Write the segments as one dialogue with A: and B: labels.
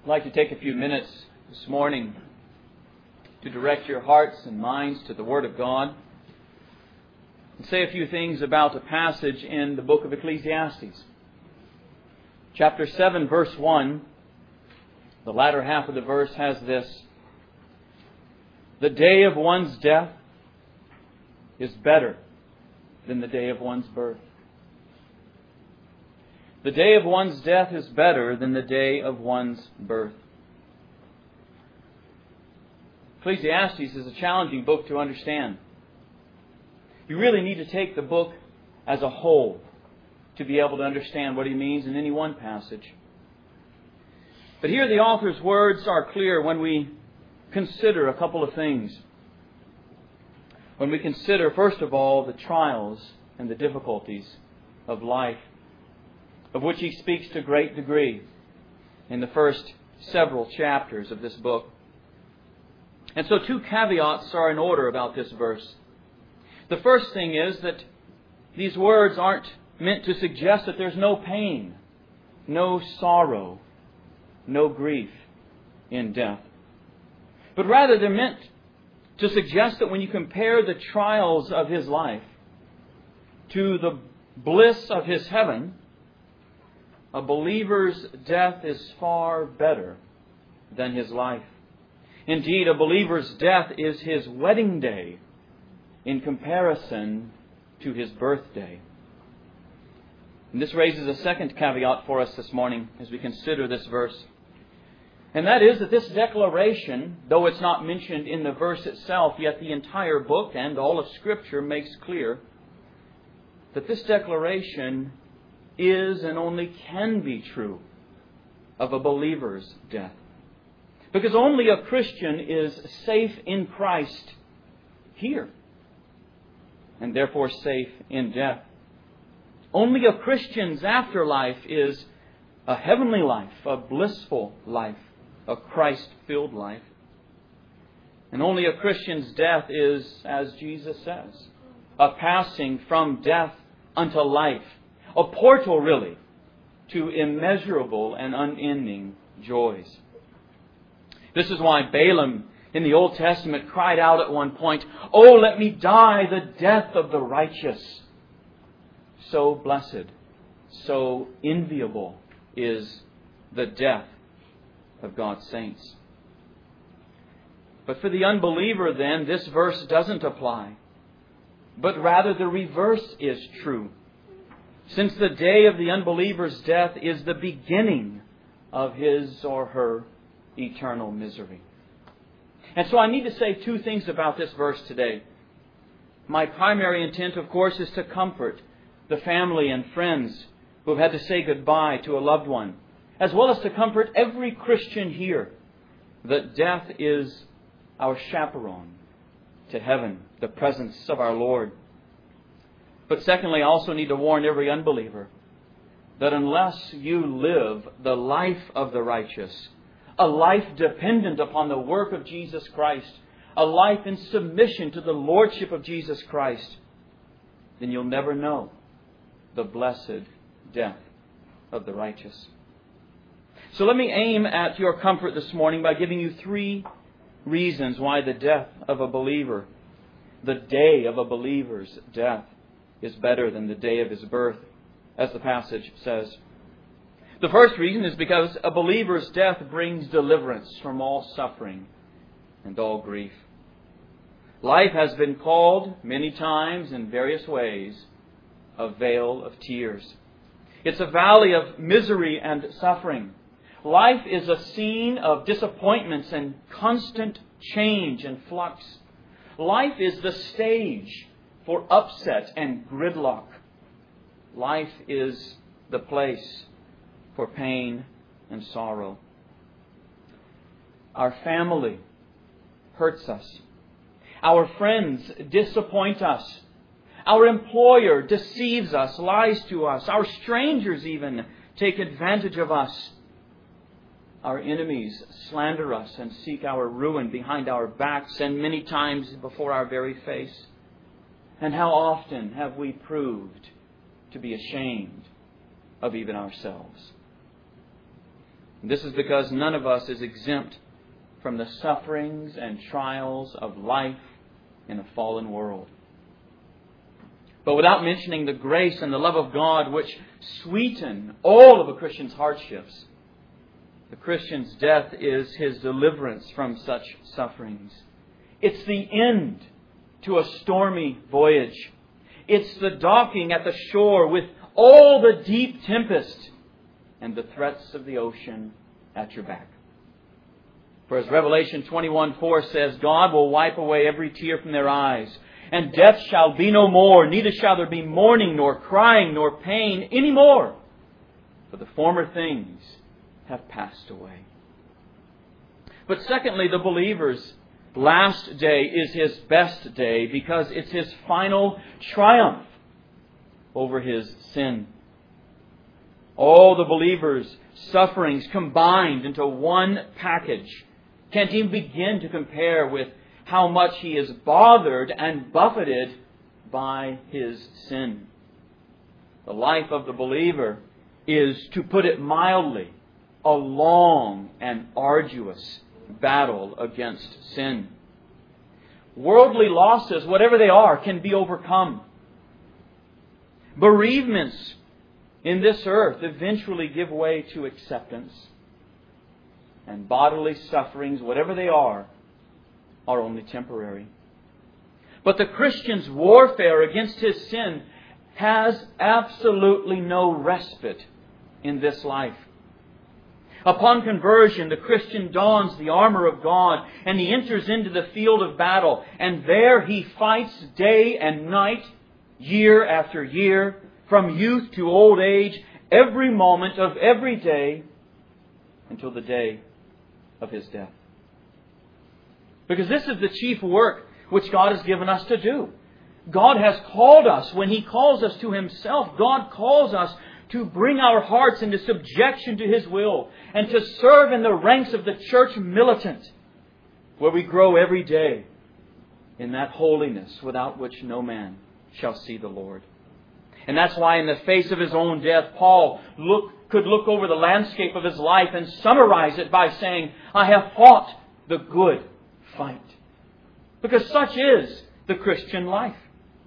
A: I'd like to take a few minutes this morning to direct your hearts and minds to the Word of God and say a few things about a passage in the book of Ecclesiastes. Chapter 7, verse 1, the latter half of the verse has this: "The day of one's death is better than the day of one's birth." The day of one's death is better than the day of one's birth. Ecclesiastes is a challenging book to understand. You really need to take the book as a whole to be able to understand what he means in any one passage. But here the author's words are clear when we consider a couple of things. When we consider, first of all, the trials and the difficulties of life, of which he speaks to great degree in the first several chapters of this book. And so two caveats are in order about this verse. The first thing is that these words aren't meant to suggest that there's no pain, no sorrow, no grief in death. But rather they're meant to suggest that when you compare the trials of his life to the bliss of his heaven, a believer's death is far better than his life. Indeed, a believer's death is his wedding day in comparison to his birthday. And this raises a second caveat for us this morning as we consider this verse. And that is that this declaration, though it's not mentioned in the verse itself, yet the entire book and all of Scripture makes clear that this declaration is and only can be true of a believer's death. Because only a Christian is safe in Christ here, and therefore safe in death. Only a Christian's afterlife is a heavenly life, a blissful life, a Christ-filled life. And only a Christian's death is, as Jesus says, a passing from death unto life. A portal, really, to immeasurable and unending joys. This is why Balaam in the Old Testament cried out at one point, "Oh, let me die the death of the righteous." So blessed, so enviable is the death of God's saints. But for the unbeliever, then, this verse doesn't apply, but rather the reverse is true. Since the day of the unbeliever's death is the beginning of his or her eternal misery. And so I need to say two things about this verse today. My primary intent, of course, is to comfort the family and friends who have had to say goodbye to a loved one, as well as to comfort every Christian here that death is our chaperone to heaven, the presence of our Lord. But secondly, I also need to warn every unbeliever that unless you live the life of the righteous, a life dependent upon the work of Jesus Christ, a life in submission to the Lordship of Jesus Christ, then you'll never know the blessed death of the righteous. So let me aim at your comfort this morning by giving you three reasons why the death of a believer, the day of a believer's death, is better than the day of his birth, as the passage says. The first reason is because a believer's death brings deliverance from all suffering and all grief. Life has been called many times in various ways a vale of tears. It's a valley of misery and suffering. Life is a scene of disappointments and constant change and flux. Life is the stage for upset and gridlock. Life is the place for pain and sorrow. Our family hurts us. Our friends disappoint us. Our employer deceives us, lies to us. Our strangers even take advantage of us. Our enemies slander us and seek our ruin behind our backs and many times before our very face. And how often have we proved to be ashamed of even ourselves? This is because none of us is exempt from the sufferings and trials of life in a fallen world. But without mentioning the grace and the love of God which sweeten all of a Christian's hardships, the Christian's death is his deliverance from such sufferings. It's the end to a stormy voyage. It's the docking at the shore with all the deep tempest and the threats of the ocean at your back. For as Revelation 21:4 says, God will wipe away every tear from their eyes, and death shall be no more, neither shall there be mourning, nor crying, nor pain any more, for the former things have passed away. But secondly, the believer's last day is his best day because it's his final triumph over his sin. All the believer's sufferings combined into one package can't even begin to compare with how much he is bothered and buffeted by his sin. The life of the believer is, to put it mildly, a long and arduous battle against sin. Worldly losses, whatever they are, can be overcome. Bereavements in this earth eventually give way to acceptance. And bodily sufferings, whatever they are only temporary. But the Christian's warfare against his sin has absolutely no respite in this life. Upon conversion, the Christian dons the armor of God and he enters into the field of battle. And there he fights day and night, year after year, from youth to old age, every moment of every day until the day of his death. Because this is the chief work which God has given us to do. God has called us, when He calls us to Himself, God calls us to bring our hearts into subjection to His will and to serve in the ranks of the church militant, where we grow every day in that holiness without which no man shall see the Lord. And that's why in the face of his own death, Paul could look over the landscape of his life and summarize it by saying, I have fought the good fight. Because such is the Christian life.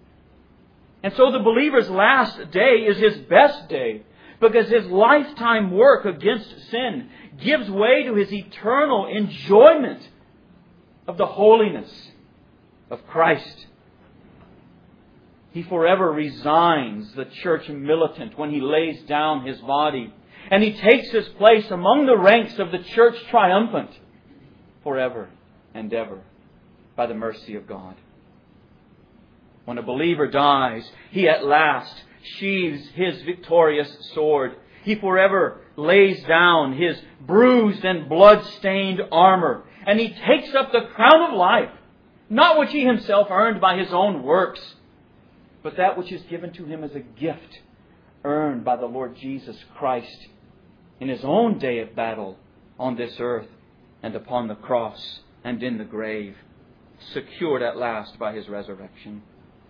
A: And so the believer's last day is his best day, because his lifetime work against sin gives way to his eternal enjoyment of the holiness of Christ. He forever resigns the church militant when he lays down his body, and he takes his place among the ranks of the church triumphant forever and ever by the mercy of God. When a believer dies, he at last sheathes his victorious sword. He forever lays down his bruised and blood-stained armor, and he takes up the crown of life, not which he himself earned by his own works, but that which is given to him as a gift, earned by the Lord Jesus Christ in His own day of battle on this earth and upon the cross and in the grave, secured at last by His resurrection.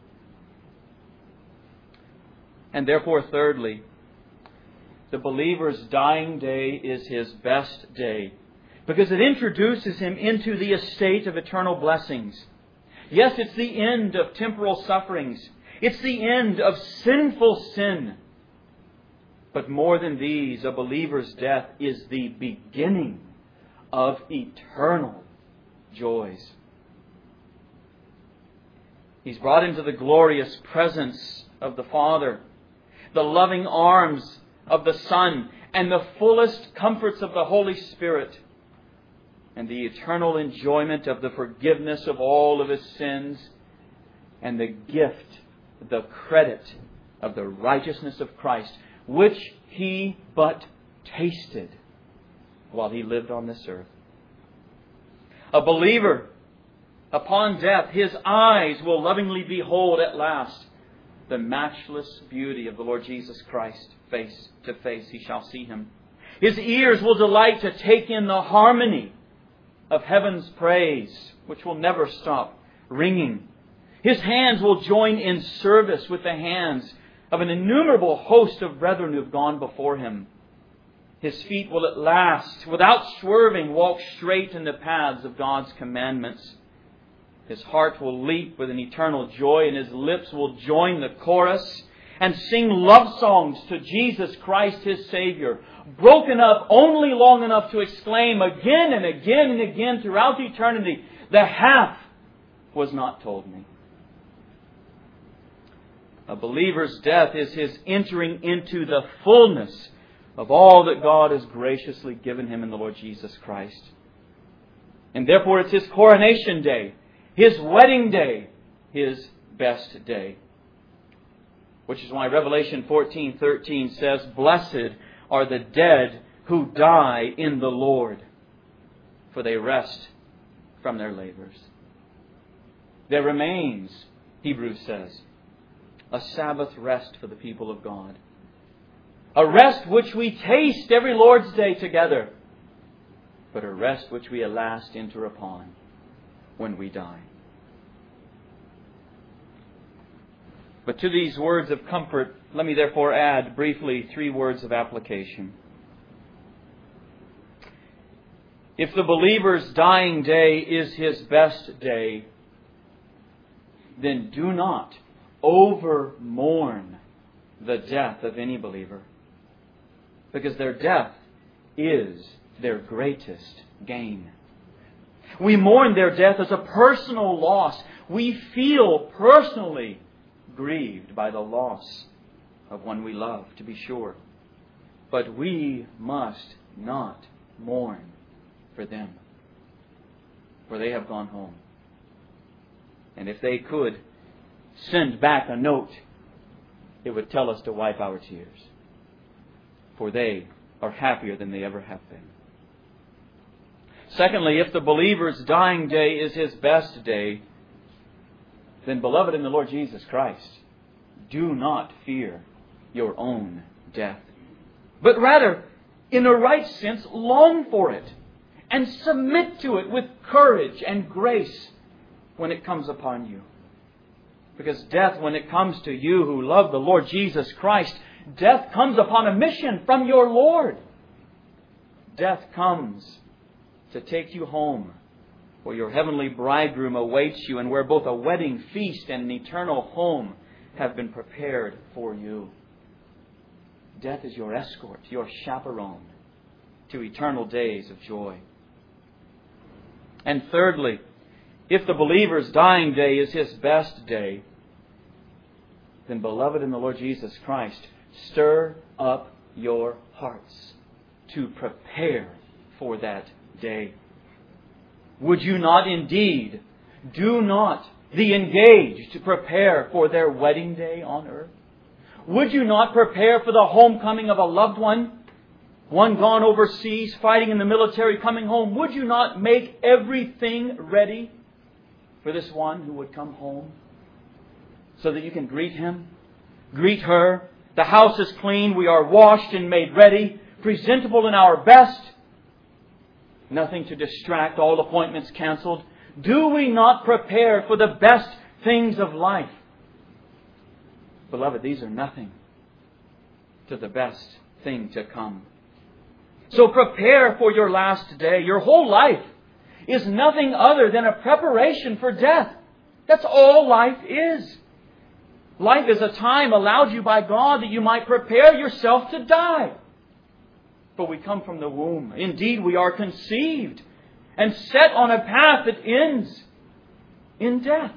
A: And therefore, thirdly, the believer's dying day is his best day, because it introduces him into the estate of eternal blessings. Yes, it's the end of temporal sufferings. It's the end of sinful sin. But more than these, a believer's death is the beginning of eternal joys. He's brought into the glorious presence of the Father, the loving arms of the Son, and the fullest comforts of the Holy Spirit, and the eternal enjoyment of the forgiveness of all of his sins, and the gift, the credit of the righteousness of Christ, which he but tasted while he lived on this earth. A believer, upon death, his eyes will lovingly behold at last the matchless beauty of the Lord Jesus Christ. Face to face he shall see Him. His ears will delight to take in the harmony of heaven's praise, which will never stop ringing. His hands will join in service with the hands of an innumerable host of brethren who have gone before him. His feet will at last, without swerving, walk straight in the paths of God's commandments. His heart will leap with an eternal joy, and his lips will join the chorus and sing love songs to Jesus Christ, his Savior, broken up only long enough to exclaim again and again and again throughout eternity, "The half was not told me." A believer's death is his entering into the fullness of all that God has graciously given him in the Lord Jesus Christ. And therefore it's his coronation day, his wedding day, his best day. Which is why Revelation 14:13 says, "Blessed are the dead who die in the Lord, for they rest from their labors." There remains, Hebrews says, a Sabbath rest for the people of God. A rest which we taste every Lord's Day together, but a rest which we at last enter upon when we die. But to these words of comfort, let me therefore add briefly 3 words of application. If the believer's dying day is his best day, then do not over-mourn the death of any believer, because their death is their greatest gain. We mourn their death as a personal loss. We feel personally grieved by the loss of one we love, to be sure. But we must not mourn for them, for they have gone home. And if they could send back a note, it would tell us to wipe our tears, for they are happier than they ever have been. Secondly, if the believer's dying day is his best day, then, beloved in the Lord Jesus Christ, do not fear your own death, but rather, in a right sense, long for it and submit to it with courage and grace when it comes upon you. Because death, when it comes to you who love the Lord Jesus Christ, death comes upon a mission from your Lord. Death comes to take you home, where your heavenly bridegroom awaits you, and where both a wedding feast and an eternal home have been prepared for you. Death is your escort, your chaperone to eternal days of joy. And thirdly, if the believer's dying day is his best day, then, beloved in the Lord Jesus Christ, stir up your hearts to prepare for that day. Would you not indeed do not the engaged to prepare for their wedding day on earth? Would you not prepare for the homecoming of a loved one gone overseas, fighting in the military, coming home? Would you not make everything ready for this one who would come home, so that you can greet him, greet her? The house is clean, we are washed and made ready, presentable in our best. Nothing to distract, all appointments canceled. Do we not prepare for the best things of life? Beloved, these are nothing to the best thing to come. So prepare for your last day. Your whole life is nothing other than a preparation for death. That's all life is. Life is a time allowed you by God that you might prepare yourself to die. For we come from the womb. Indeed, we are conceived and set on a path that ends in death.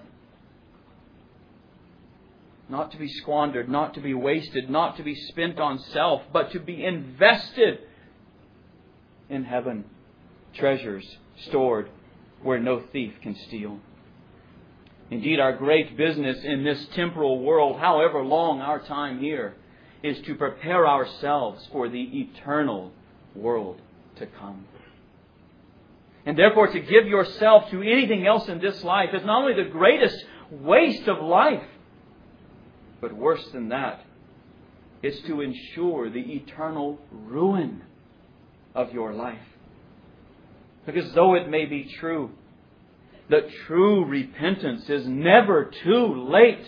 A: Not to be squandered, not to be wasted, not to be spent on self, but to be invested in heaven. Treasures stored where no thief can steal. Indeed, our great business in this temporal world, however long our time here, is to prepare ourselves for the eternal world to come. And therefore, to give yourself to anything else in this life is not only the greatest waste of life, but worse than that, it's to ensure the eternal ruin of your life. Because though it may be true that true repentance is never too late,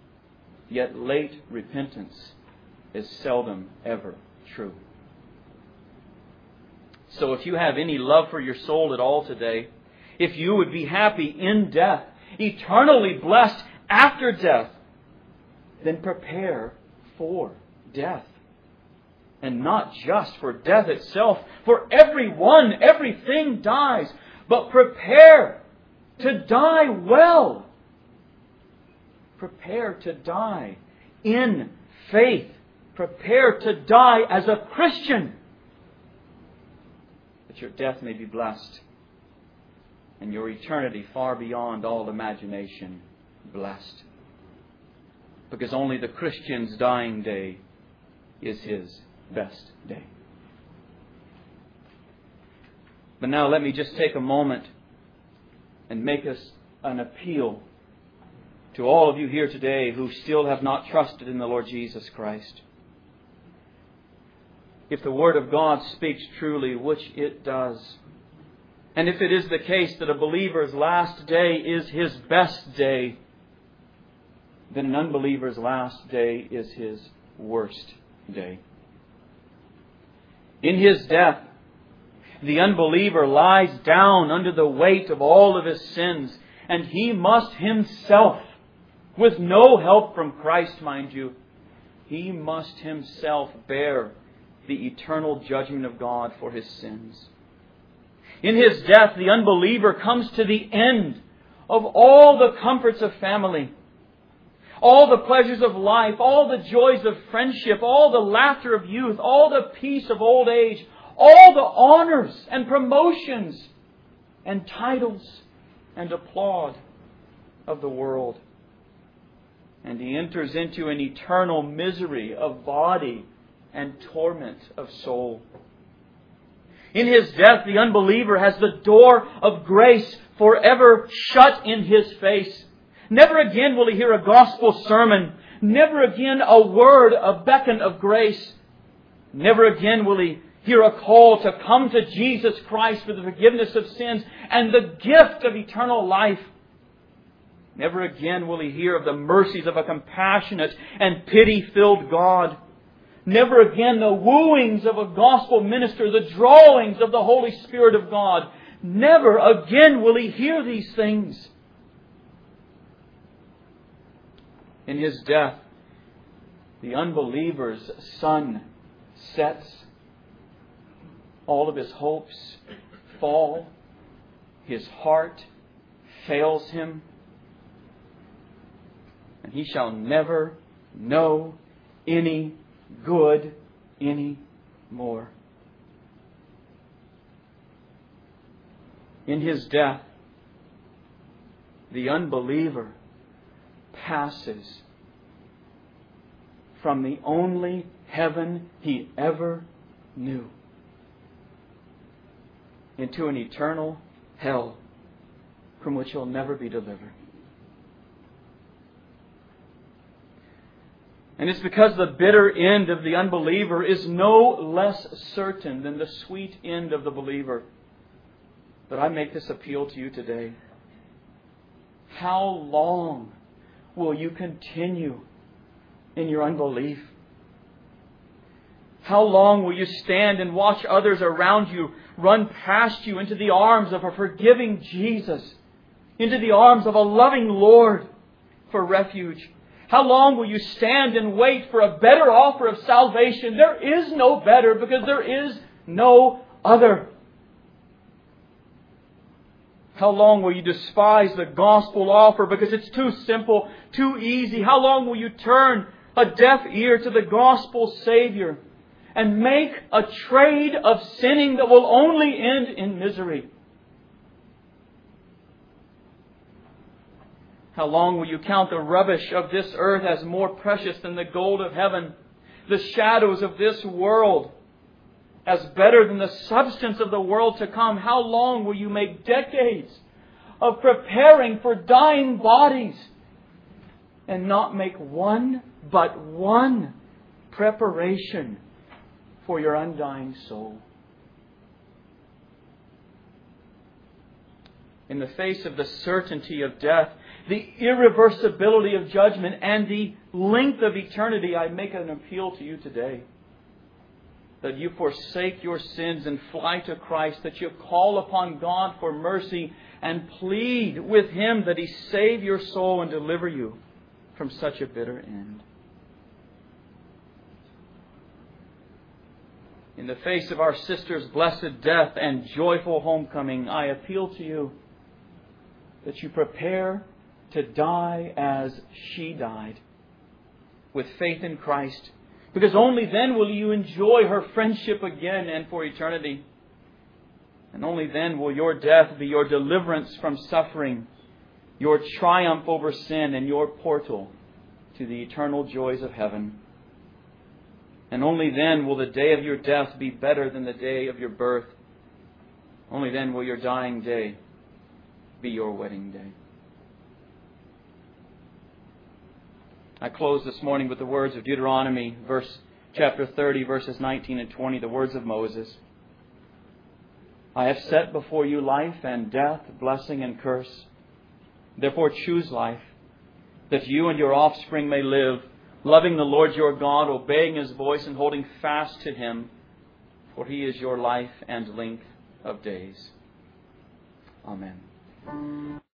A: yet late repentance is seldom ever true. So if you have any love for your soul at all today, if you would be happy in death, eternally blessed after death, then prepare for death. And not just for death itself, for everyone, everything dies. But prepare to die well. Prepare to die in faith. Prepare to die as a Christian, that your death may be blessed and your eternity far beyond all imagination blessed. Because only the Christian's dying day is his best day. But now let me just take a moment and make us an appeal to all of you here today who still have not trusted in the Lord Jesus Christ. If the Word of God speaks truly, which it does, and if it is the case that a believer's last day is his best day, then an unbeliever's last day is his worst day. In his death, the unbeliever lies down under the weight of all of his sins, and he must himself, with no help from Christ, mind you, he must himself bear the eternal judgment of God for his sins. In his death, the unbeliever comes to the end of all the comforts of family, all the pleasures of life, all the joys of friendship, all the laughter of youth, all the peace of old age, all the honors and promotions and titles and applaud of the world. And he enters into an eternal misery of body and torment of soul. In his death, the unbeliever has the door of grace forever shut in his face. Never again will he hear a gospel sermon. Never again a word, a beckon of grace. Never again will he hear a call to come to Jesus Christ for the forgiveness of sins and the gift of eternal life. Never again will he hear of the mercies of a compassionate and pity-filled God. Never again the wooings of a gospel minister, the drawings of the Holy Spirit of God. Never again will he hear these things. In his death, the unbeliever's sun sets. All of his hopes fall. His heart fails him. And he shall never know any good any more. In his death, the unbeliever passes from the only heaven he ever knew into an eternal hell from which he'll never be delivered. And it's because the bitter end of the unbeliever is no less certain than the sweet end of the believer that I make this appeal to you today. How long will you continue in your unbelief? How long will you stand and watch others around you run past you into the arms of a forgiving Jesus, into the arms of a loving Lord for refuge? How long will you stand and wait for a better offer of salvation? There is no better because there is no other. How long will you despise the gospel offer because it's too simple, too easy? How long will you turn a deaf ear to the gospel Savior and make a trade of sinning that will only end in misery? How long will you count the rubbish of this earth as more precious than the gold of heaven? The shadows of this world as better than the substance of the world to come? How long will you make decades of preparing for dying bodies and not make one but one preparation for your undying soul? In the face of the certainty of death, the irreversibility of judgment, and the length of eternity, I make an appeal to you today. that you forsake your sins and fly to Christ, that you call upon God for mercy and plead with Him that He save your soul and deliver you from such a bitter end. In the face of our sister's blessed death and joyful homecoming, I appeal to you that you prepare to die as she died, with faith in Christ, because only then will you enjoy her friendship again and for eternity. And only then will your death be your deliverance from suffering, your triumph over sin, and your portal to the eternal joys of heaven. And only then will the day of your death be better than the day of your birth. Only then will your dying day be your wedding day. I close this morning with the words of Deuteronomy, chapter 30, verses 19 and 20, the words of Moses. I have set before you life and death, blessing and curse. Therefore choose life, that you and your offspring may live, loving the Lord your God, obeying His voice and holding fast to Him, for He is your life and length of days. Amen.